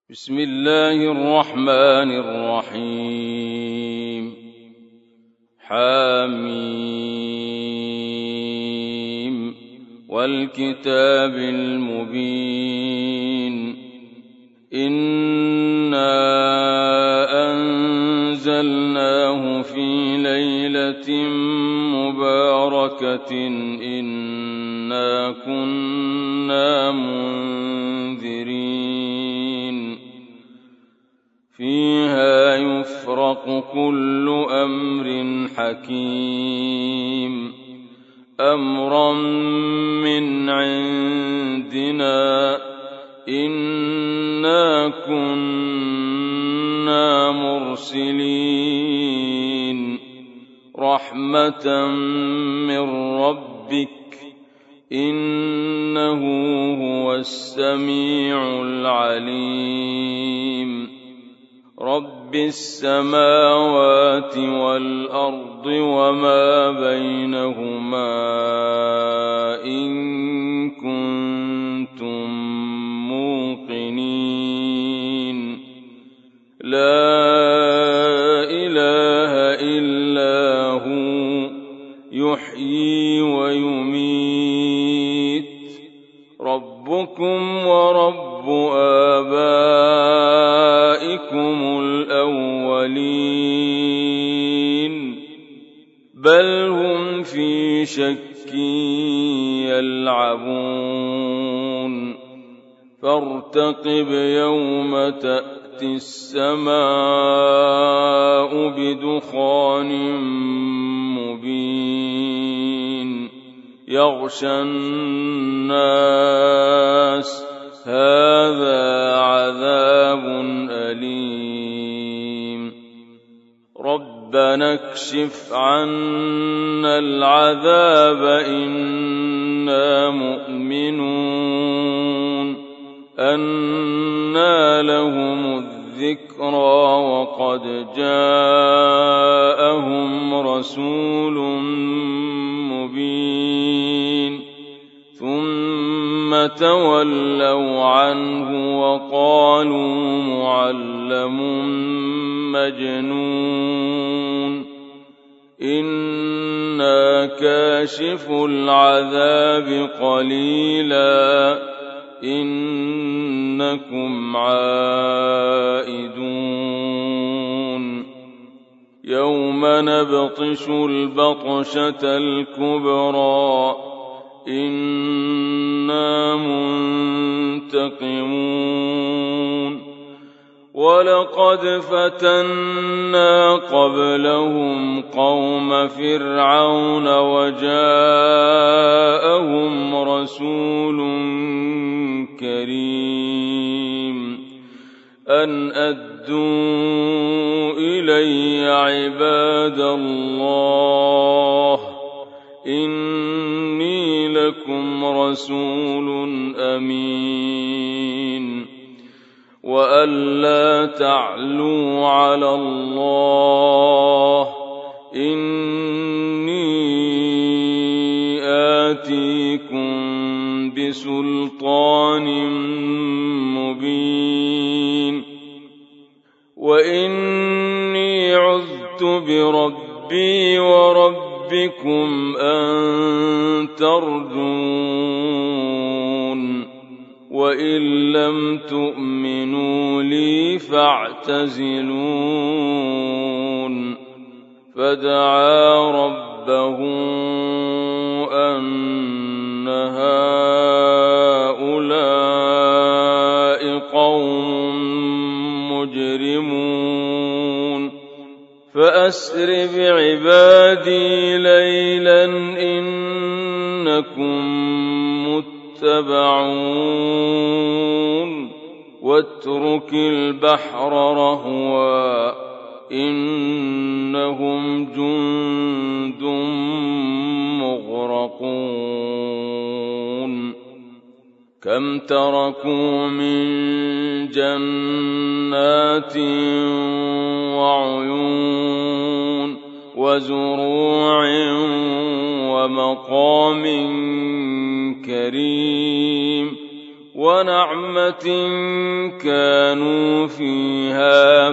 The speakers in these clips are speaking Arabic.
بسم الله الرحمن الرحيم. حميم والكتاب المبين. إنا أنزلناه في ليلة مباركة إنا كنا منذرين فيها يفرق كل أمر حكيم أمرا من عندنا إنا كنا مرسلين رحمة من ربك إنه هو السميع العليم. رب السماوات والأرض وما بينهما إن كنتم موقنين. لا إله إلا هو يحيي ويميت. ربكم ورب آبائكم الأولين بل هم في شك يلعبون. فارتقب يوم تأتي السماء بدخان مبين يغشى الناس هذا عذاب أليم. ربنا اكشف عنا العذاب إنا مؤمنون. أنى لهم الذكرى وقد جاءهم رسول مبين ثم تولوا عنه وقالوا معلم مجنون. إنا كاشف العذاب قليلا إنكم عائدون. يوم نبطش البطشة الكبرى إنا منتقمون. ولقد فتنا قبلهم قوم فرعون وجاءهم رسول كريم أن أدوا إلي عباد الله إني لكم رسول أمين وأن لا تعلوا على الله إني آتيكم بسلطان مبين. وإني عذت بربي وربكم أن ترجون. وإن لم تؤمنوا لي فاعتزلون. فدعا ربه أن هؤلاء قوم مجرمون. فأسر بعبادي ليلا إنكم متبعون. واترك البحر رهوا إنهم جند مغرقون. كم تركوا من جنات وعيون وزروع ومقام كريم ونعمة كانوا فيها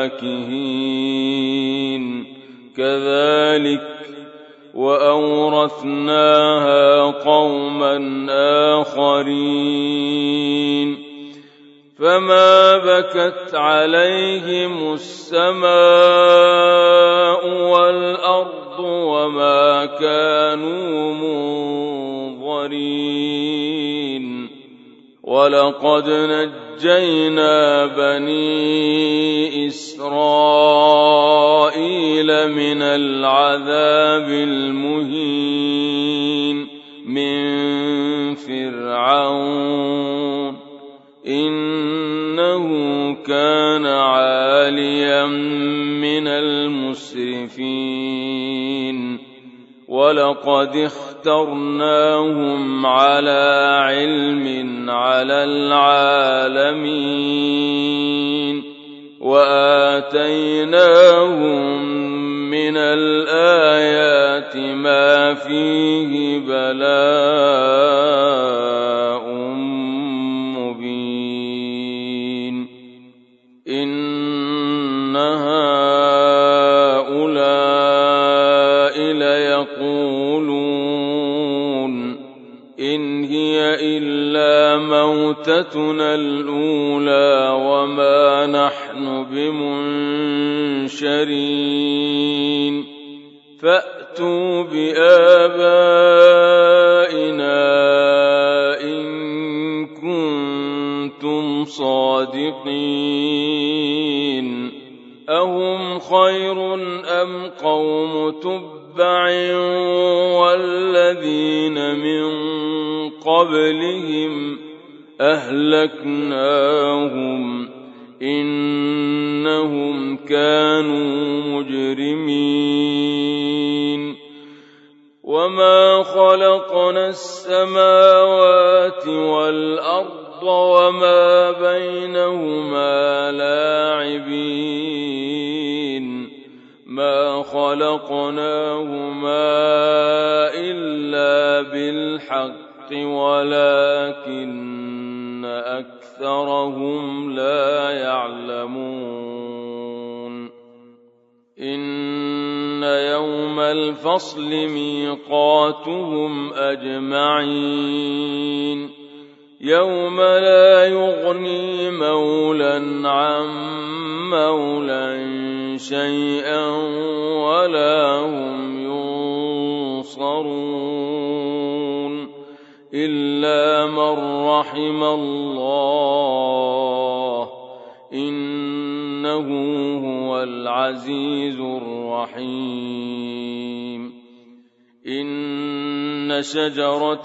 فاكهين كذلك وأورثناها قوما آخرين فما بكت عليهم السماء والأرض وما كانوا منظرين ولقد نجينا بني إسرائيل من العذاب المهين من فرعون إنه كان عاليا من المسرفين ولقد اخترناهم على علم على العالمين وآتيناهم من الآيات ما فيه بلاء مبين إن هؤلاء ليقولون إن هي إلا موتتنا الأولى وما نحن بمنشرين فأتوا بآبائنا إن كنتم صادقين أهم خير أم قوم تبع والذين من قبلهم أهلكناهم إنهم كانوا مجرمين وما خلقنا السماوات والأرض وما بينهما لاعبين ما خلقناهما إلا بالحق ولكن أكثرهم لا يعلمون إن يوم الفصل ميقاتهم أجمعين يوم لا يغني مولى عن مولى شيئا ولا هم ينصرون إلا من رحم الله إنه هو العزيز الرحيم إن شجرة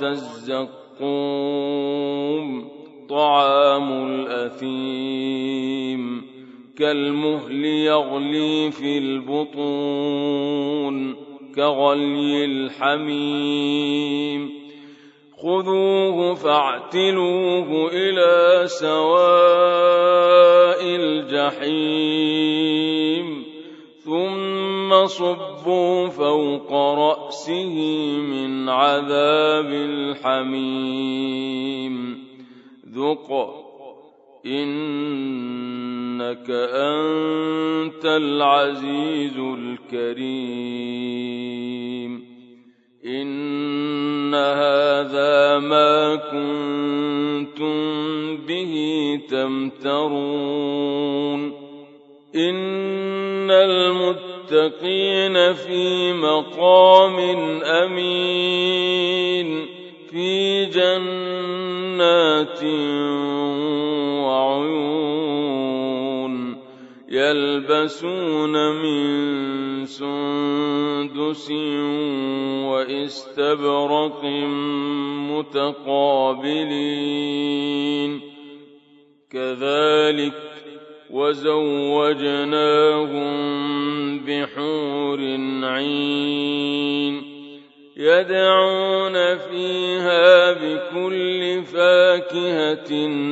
الزقوم طعام الأثيم كالمهل يغلي في البطون كغلي الحميم خذوه فاعتلوه إلى سواء الجحيم ثم صبوا فوق رأسه من عذاب الحميم ذق إنك أنت العزيز الكريم إن هذا ما كنتم به تمترون إن المتقين في مقام أمين في جنات وعيون يلبسون من سندس واستبرق متقابلين كذلك وزوجناهم بحور عين يدعون فيها بكل فاكهة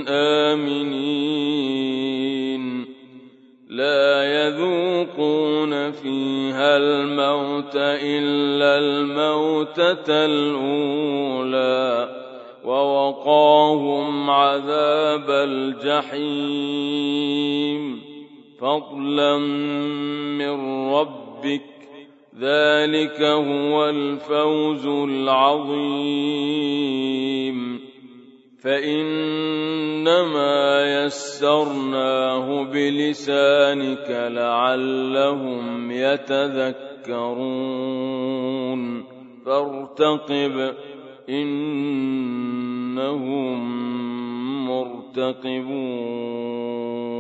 آمنين لا يذوقون فيها الموت إلا الموتة الأولى ووقاهم عذاب أصحاب الجحيم فضلا من ربك ذلك هو الفوز العظيم فإنما يسرناه بلسانك لعلهم يتذكرون فارتقب إنهم مرتقبون